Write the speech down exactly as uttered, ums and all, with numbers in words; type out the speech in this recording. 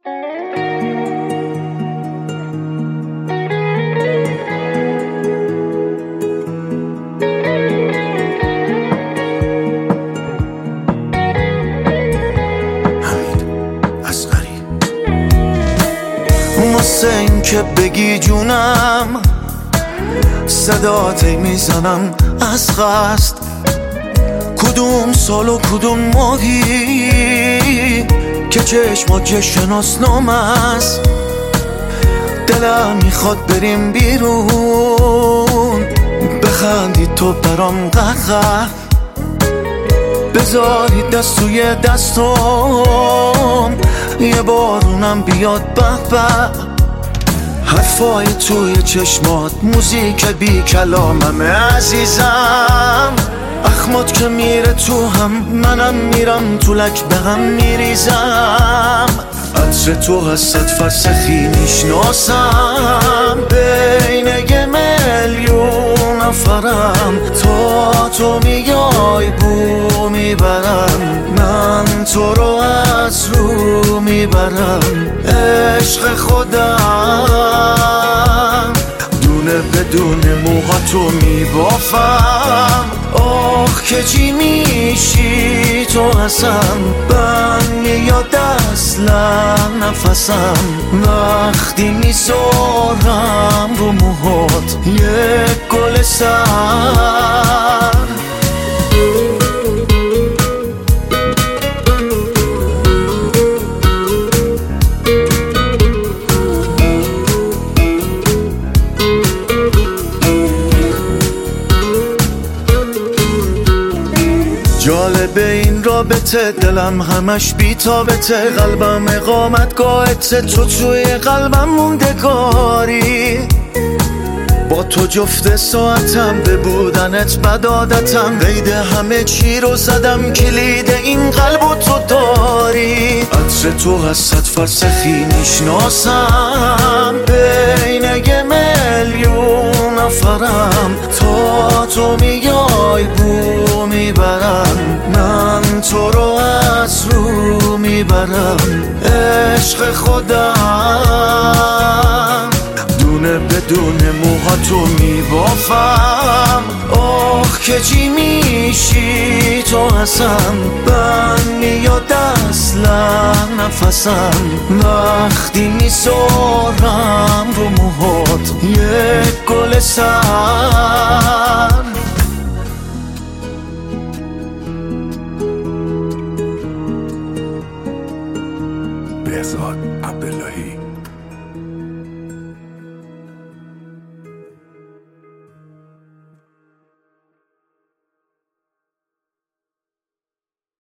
واسه این که بگی جونم صدات میزنم از قصد، کدوم سال و کدوم ماهی که چشمات شناسنامه است. دلم میخواد بریم بیرون، بخندی تو برام قهقه، بذاری دست توی دستم، یه بارونم بیاد به به. حرفای توی چشمات موزیک بی کلاممه عزیزم، اخمات که میره تو هم منم میرم تو لک به هم میریزم. عطر تو هست فرسخی میشناسم، بین یه میلیون نفرم، تا تو میای بو میبرم، من تو رو از رو میبرم. عشق خودم دونه بدون موهاتو میبافم، آخ که چی میشی تو هستم، من میاد اصلا نفسم وقتی میذارم رو موهات یک گل سر. جالبه این رابطه، دلم همش بی‌تابته، قلبم اقامتگاهته، تو توی قلبم موندگاری. با تو جفت ساعتم، به بودنت بد عادتم، قید همه چی رو زدم، کلید این قلبو تو داری. عطر تو هست فرسخی میشناسم، بین یه میلیون نفرم، تا تو میای بو میبرم، من تو رو از رو میبرم. عشق خودم دونه بدون موهاتو میبافم، آخ که چی میشی تو هستم، من میاد اصلا نفسم وقتی میذارم رو موهات یک گل سر. بهزاد عبداللهی.